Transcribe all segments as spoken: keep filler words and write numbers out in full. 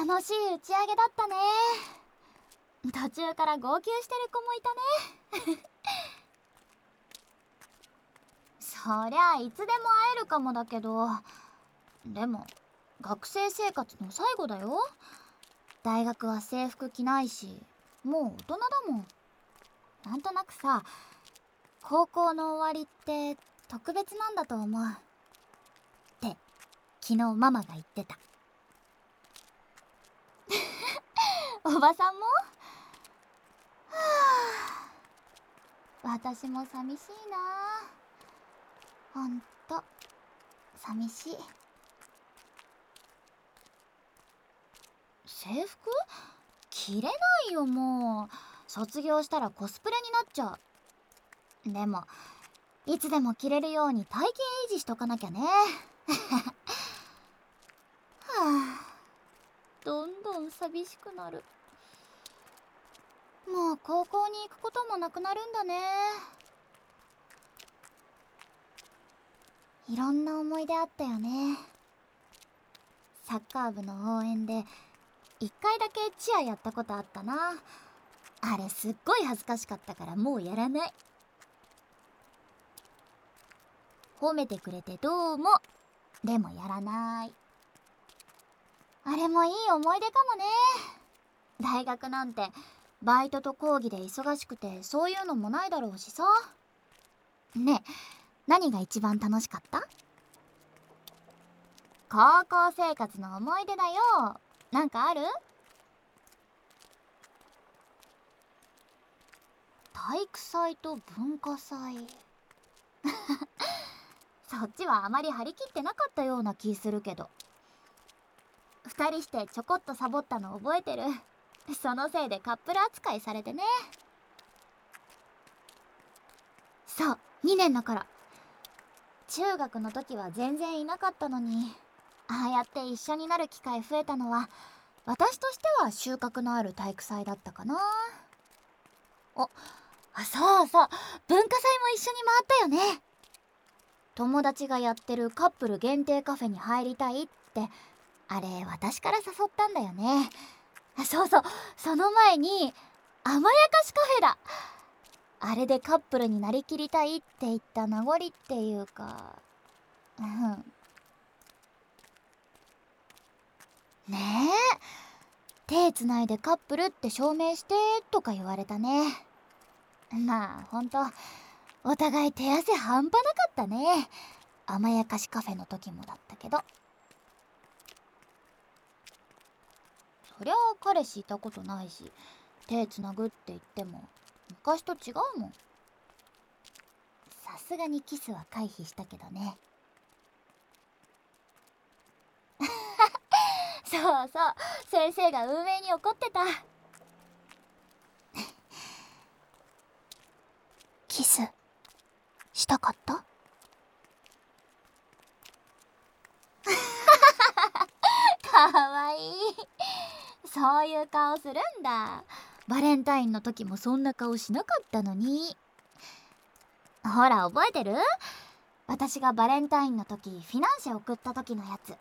楽しい打ち上げだったね。途中から号泣してる子もいたね。そりゃいつでも会えるかもだけど、でも学生生活の最後だよ。大学は制服着ないし、もう大人だもん。なんとなくさ、高校の終わりって特別なんだと思うって昨日ママが言ってた。おばさんも？はあ、私も寂しいな。ほんと寂しい。制服？着れないよ、もう。卒業したらコスプレになっちゃう。でもいつでも着れるように体型維持しとかなきゃね。はあ、どんどん寂しくなる。もう高校に行くこともなくなるんだね。いろんな思い出あったよね。サッカー部の応援で一回だけチアやったことあったな。あれすっごい恥ずかしかったからもうやらない。褒めてくれてどうも。でもやらない。あれもいい思い出かもね。大学なんてバイトと講義で忙しくてそういうのもないだろうしさ。ねえ、何が一番楽しかった？高校生活の思い出だよ。なんかある？体育祭と文化祭。そっちはあまり張り切ってなかったような気するけど。二人してちょこっとサボったの覚えてる。そのせいでカップル扱いされてね。そう、にねんの頃。中学の時は全然いなかったのに、ああやって一緒になる機会増えたのは私としては収穫のある体育祭だったかな。お、あ、そうそう、文化祭も一緒に回ったよね。友達がやってるカップル限定カフェに入りたいって、あれ私から誘ったんだよね。そうそう、その前に甘やかしカフェだ。あれでカップルになりきりたいって言った名残っていうか、うん。ねえ、手つないでカップルって証明してとか言われたね。まあほんとお互い手汗半端なかったね。甘やかしカフェの時もだったけど。そりゃあ彼氏いたことないし、手つなぐって言っても昔と違うもん。さすがにキスは回避したけどね。そうそう、先生が運営に怒ってた。キスしたかった？かわいい。そういう顔するんだ。バレンタインの時もそんな顔しなかったのに。ほら覚えてる？私がバレンタインの時フィナンシェ送った時のやつ。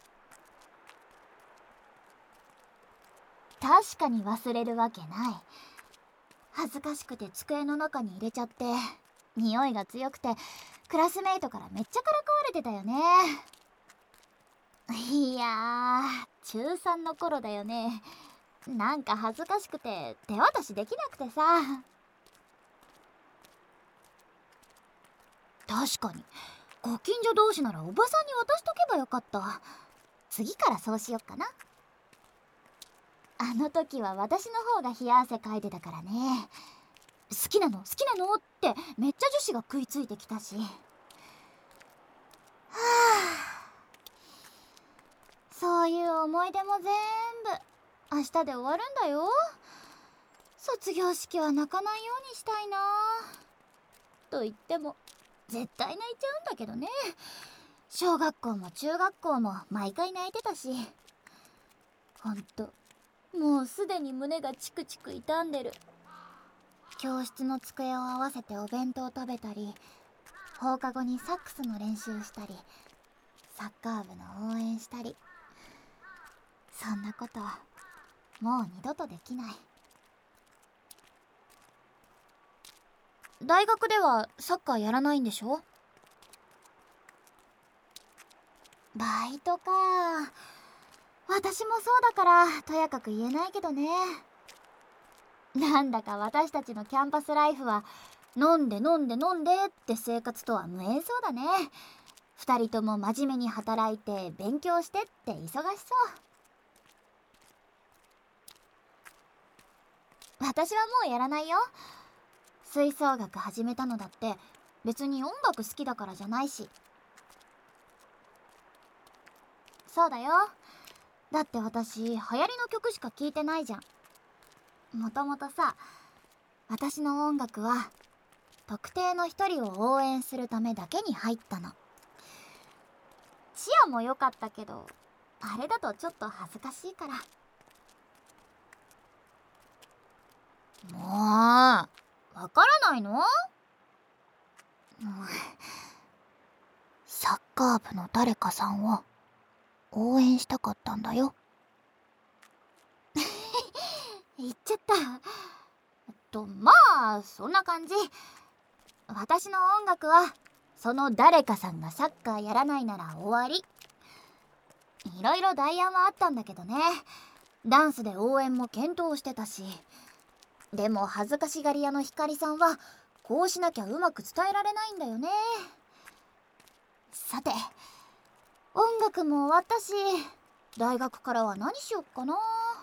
確かに忘れるわけない。恥ずかしくて机の中に入れちゃって、匂いが強くてクラスメイトからめっちゃからかわれてたよね。いやー、中さんの頃だよね。なんか恥ずかしくて手渡しできなくてさ。確かにご近所同士ならおばさんに渡しとけばよかった。次からそうしよっかな。あの時は私の方が冷や汗かいてたからね。好きなの好きなのってめっちゃ女子が食いついてきたし。はあ、そういう思い出も全部明日で終わるんだよ。卒業式は泣かないようにしたいな。と言っても絶対泣いちゃうんだけどね。小学校も中学校も毎回泣いてたし。ほんともうすでに胸がチクチク痛んでる。教室の机を合わせてお弁当食べたり、放課後にサックスの練習したり、サッカー部の応援したり。 そんなこともう二度とできない。大学ではサッカーやらないんでしょ？バイトか。私もそうだからとやかく言えないけどね。なんだか私たちのキャンパスライフは飲んで飲んで飲んでって生活とは無縁そうだね。二人とも真面目に働いて勉強してって忙しそう。私はもうやらないよ。吹奏楽始めたのだって別に音楽好きだからじゃないし。そうだよ。だって私流行りの曲しか聴いてないじゃん。もともとさ、私の音楽は特定の一人を応援するためだけに入ったの。チアも良かったけどあれだとちょっと恥ずかしいから。もうわからないの？うん、サッカー部の誰かさんを応援したかったんだよ。言っちゃった。とまあそんな感じ。私の音楽はその誰かさんがサッカーやらないなら終わり。いろいろ代案はあったんだけどね。ダンスで応援も検討してたし。でも恥ずかしがり屋のひかりさんはこうしなきゃうまく伝えられないんだよね。さて、音楽も終わったし大学からは何しよっかな。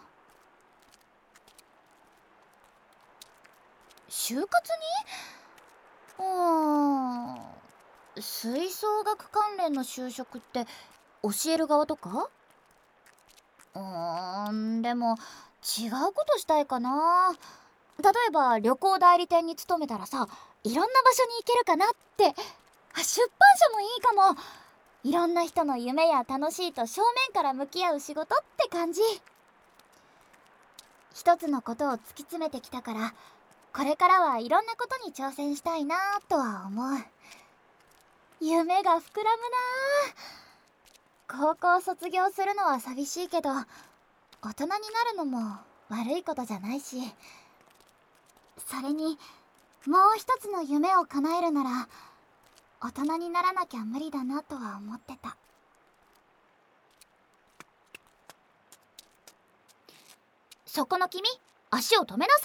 就活に？うーん、吹奏楽関連の就職って教える側とか？うーん、でも違うことしたいかな。例えば旅行代理店に勤めたらさ、いろんな場所に行けるかなって。出版社もいいかも。いろんな人の夢や楽しいと正面から向き合う仕事って感じ。一つのことを突き詰めてきたからこれからはいろんなことに挑戦したいなとは思う。夢が膨らむな。高校卒業するのは寂しいけど大人になるのも悪いことじゃないし、それにもう一つの夢を叶えるなら大人にならなきゃ無理だなとは思ってた。そこの君、足を止めなさ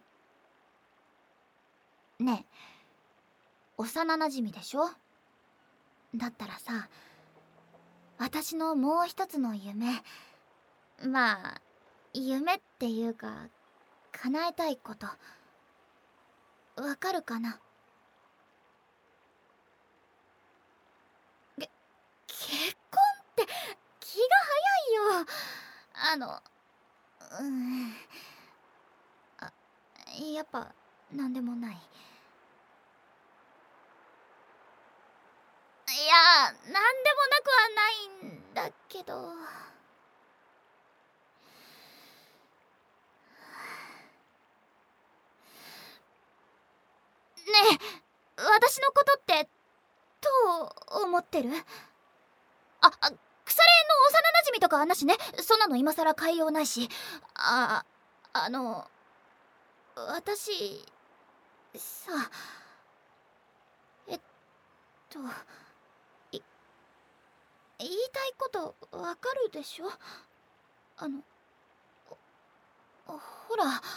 い。ねえ、幼なじみでしょ？だったらさ、私のもう一つの夢、まあ夢っていうか叶えたいことわかるかな？け結婚って気が早いよ。あのうんあやっぱなんでもない。いや、なんでもなくはないんだけど。ねえ、私のことってどう思ってる？あ、あ、腐れの幼なじみとかなしね。そんなの今更変えようないし。あ、あの、私、さ、えっと、い、言いたいことわかるでしょ？あの、ほら。は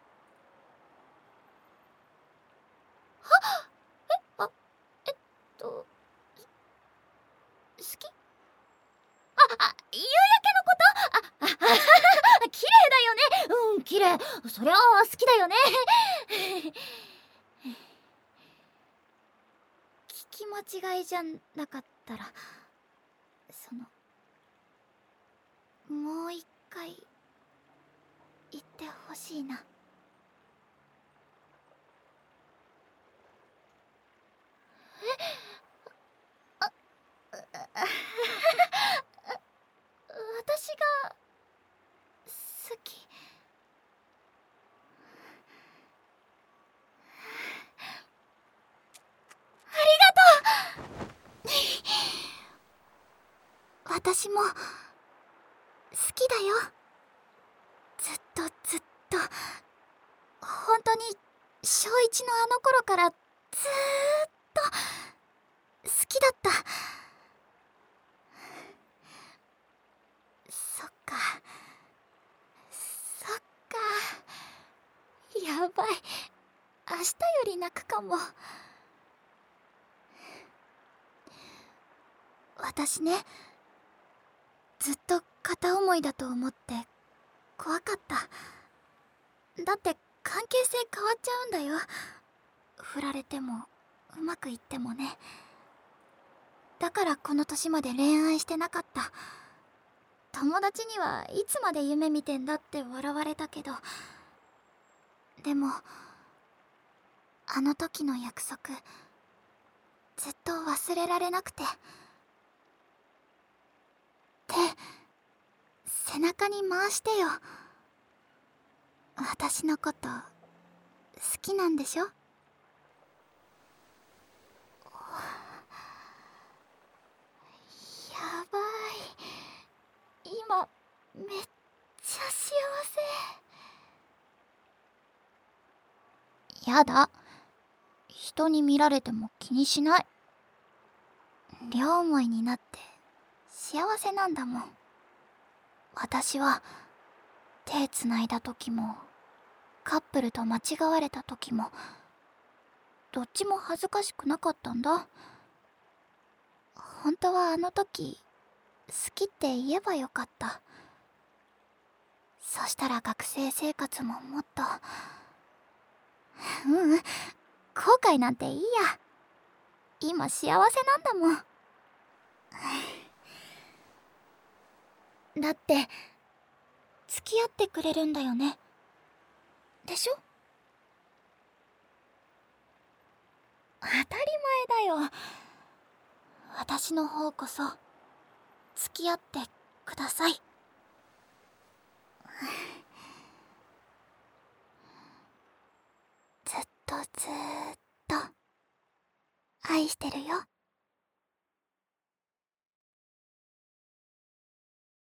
えあ、えっと、好き？あ、あ、夕焼けのこと？あ、あ、綺麗だよね。うん、綺麗。そりゃあ好きだよね。聞き間違いじゃなかったら、その、もう一回言ってほしいな。え？あ、私が好き。ありがとう。私も好きだよ。ずっとずっと、本当に小一のあの頃からずーっと好きだった。そっか、そっか。やばい、明日より泣くかも。私ね、ずっと片思いだと思って怖かった。だって関係性変わっちゃうんだよ。振られてもうまくいってもね。だからこの年まで恋愛してなかった。友達にはいつまで夢見てんだって笑われたけど、でもあの時の約束ずっと忘れられなくて。手背中に回してよ。私のこと好きなんでしょ？やばい、今めっちゃ幸せ。やだ、人に見られても気にしない。両思いになって幸せなんだもん。私は手つないだ時もカップルと間違われた時もどっちも恥ずかしくなかったんだ。本当はあの時好きって言えばよかった。そしたら学生生活ももっと、ううん、後悔なんていいや。今幸せなんだもん。だって付き合ってくれるんだよね、でしょ？当たり前だよ。私の方こそ付き合ってください。ずっとずーっと愛してるよ。